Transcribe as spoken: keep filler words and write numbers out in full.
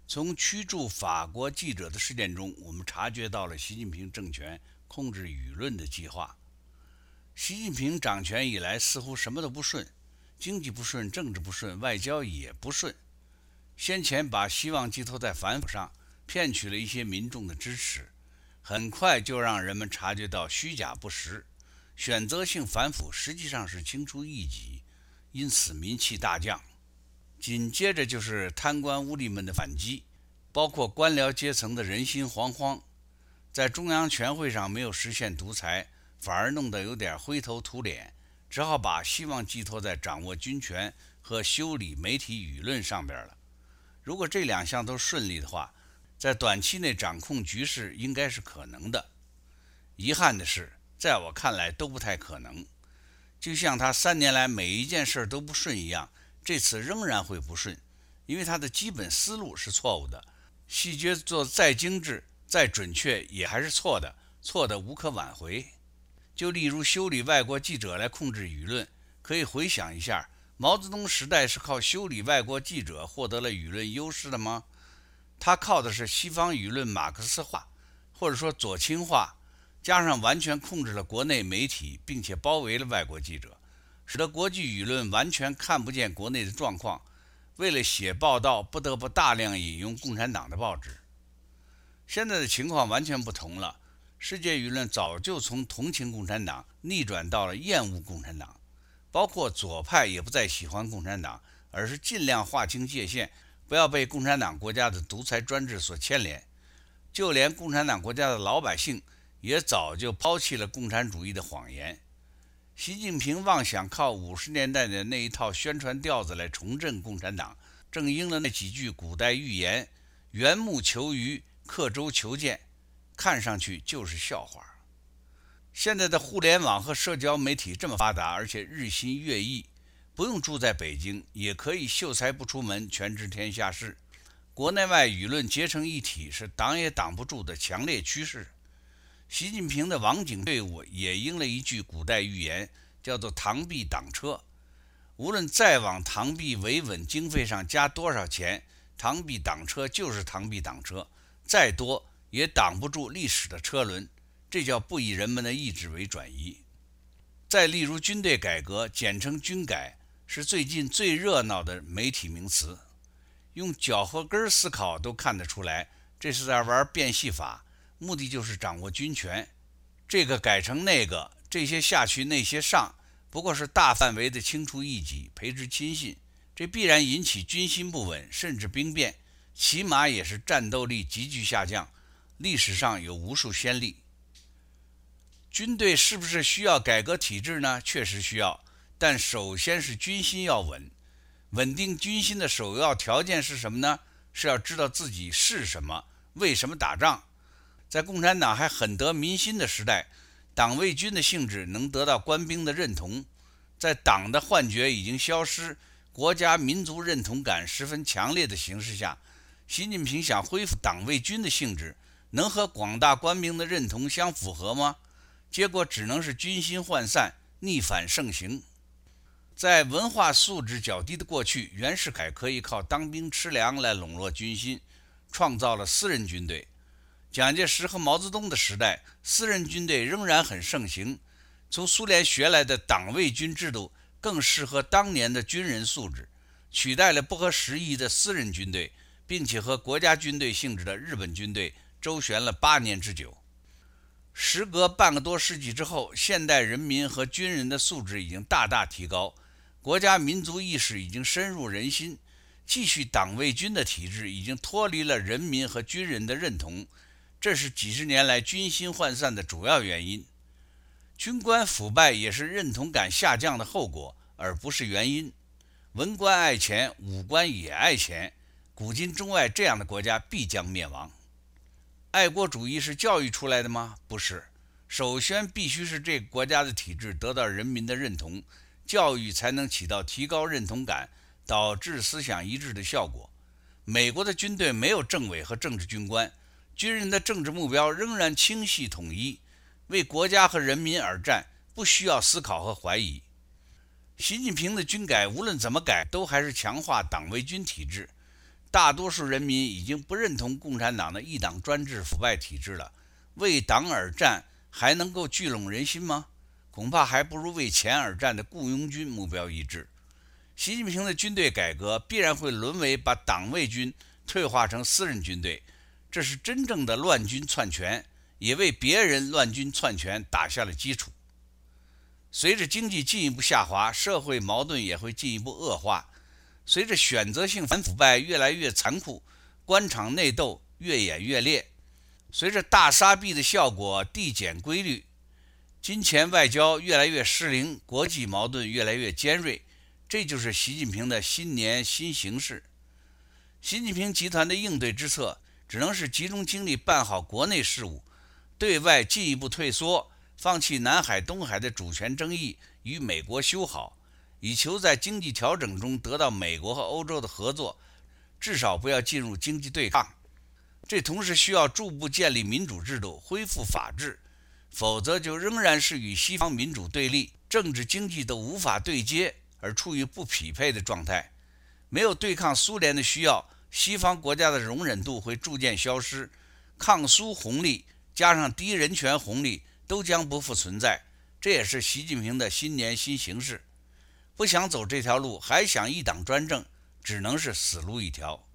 从驱逐法国记者的事件中，我们察觉到了习近平政权控制舆论的计划。习近平掌权以来，似乎什么都不顺，经济不顺，政治不顺，外交也不顺。先前把希望寄托在反腐上，骗取了一些民众的支持，很快就让人们察觉到虚假不实，选择性反腐实际上是轻出一己，因此民气大降。紧接着就是贪官污吏们的反击，包括官僚阶层的人心惶惶，在中央全会上没有实现独裁，反而弄得有点灰头土脸，只好把希望寄托在掌握军权和修理媒体舆论上边了。如果这两项都顺利的话，在短期内掌控局势应该是可能的。遗憾的是，在我看来都不太可能。就像他三年来每一件事都不顺一样，这次仍然会不顺，因为他的基本思路是错误的，细节做再精致再准确也还是错的，错的无可挽回。就例如修理外国记者来控制舆论，可以回想一下，毛泽东时代是靠修理外国记者获得了舆论优势的吗？他靠的是西方舆论马克思化，或者说左倾化，加上完全控制了国内媒体，并且包围了外国记者，使得国际舆论完全看不见国内的状况，为了写报道不得不大量引用共产党的报纸。现在的情况完全不同了，世界舆论早就从同情共产党逆转到了厌恶共产党，包括左派也不再喜欢共产党，而是尽量划清界限，不要被共产党国家的独裁专制所牵连。就连共产党国家的老百姓也早就抛弃了共产主义的谎言。习近平妄想靠五十年代的那一套宣传调子来重振共产党，正应了那几句古代寓言：缘木求鱼，刻舟求剑，看上去就是笑话。现在的互联网和社交媒体这么发达，而且日新月异，不用住在北京也可以秀才不出门，全知天下事。国内外舆论结成一体，是挡也挡不住的强烈趋势。习近平的网警队伍也应了一句古代寓言，叫做螳臂挡车。无论再往螳臂维稳经费上加多少钱，螳臂挡车就是螳臂挡车，再多也挡不住历史的车轮，这叫不以人们的意志为转移。再例如军队改革，简称军改，是最近最热闹的媒体名词。用脚后跟思考都看得出来，这是在玩变戏法，目的就是掌握军权。这个改成那个，这些下去那些上，不过是大范围的清除异己，培植亲信，这必然引起军心不稳，甚至兵变，起码也是战斗力急剧下降。历史上有无数先例。军队是不是需要改革体制呢？确实需要，但首先是军心要稳。稳定军心的首要条件是什么呢？是要知道自己是什么，为什么打仗。在共产党还很得民心的时代，党卫军的性质能得到官兵的认同。在党的幻觉已经消失，国家民族认同感十分强烈的形势下，习近平想恢复党卫军的性质，能和广大官兵的认同相符合吗？结果只能是军心涣散，逆反盛行。在文化素质较低的过去，袁世凯可以靠当兵吃粮来笼络军心，创造了私人军队。蒋介石和毛泽东的时代，私人军队仍然很盛行。从苏联学来的党卫军制度更适合当年的军人素质，取代了不合时宜的私人军队，并且和国家军队性质的日本军队周旋了八年之久。时隔半个多世纪之后，现代人民和军人的素质已经大大提高，国家民族意识已经深入人心，继续党卫军的体制已经脱离了人民和军人的认同，这是几十年来军心涣散的主要原因。军官腐败也是认同感下降的后果，而不是原因。文官爱钱，武官也爱钱，古今中外这样的国家必将灭亡。爱国主义是教育出来的吗？不是，首先必须是这个国家的体制得到人民的认同，教育才能起到提高认同感，导致思想一致的效果。美国的军队没有政委和政治军官，军人的政治目标仍然清晰统一，为国家和人民而战，不需要思考和怀疑。习近平的军改无论怎么改，都还是强化党卫军体制。 大多数人民已经不认同共产党的一党专制腐败体制了，为党而战还能够聚拢人心吗？恐怕还不如为钱而战的雇佣军目标一致。习近平的军队改革必然会沦为把党卫军退化成私人军队，这是真正的乱军篡权，也为别人乱军篡权打下了基础。随着经济进一步下滑，社会矛盾也会进一步恶化。随着选择性反腐败越来越残酷，官场内斗越演越烈，随着大撒币的效果递减规律，金钱外交越来越失灵，国际矛盾越来越尖锐，这就是习近平的新年新形势。习近平集团的应对之策只能是集中精力办好国内事务，对外进一步退缩，放弃南海东海的主权争议，与美国修好，以求在经济调整中得到美国和欧洲的合作，至少不要进入经济对抗。这同时需要逐步建立民主制度，恢复法治，否则就仍然是与西方民主对立，政治经济都无法对接，而处于不匹配的状态。没有对抗苏联的需要，西方国家的容忍度会逐渐消失，抗苏红利加上低人权红利都将不复存在。这也是习近平的新年新形势。不想走这条路，还想一党专政，只能是死路一条。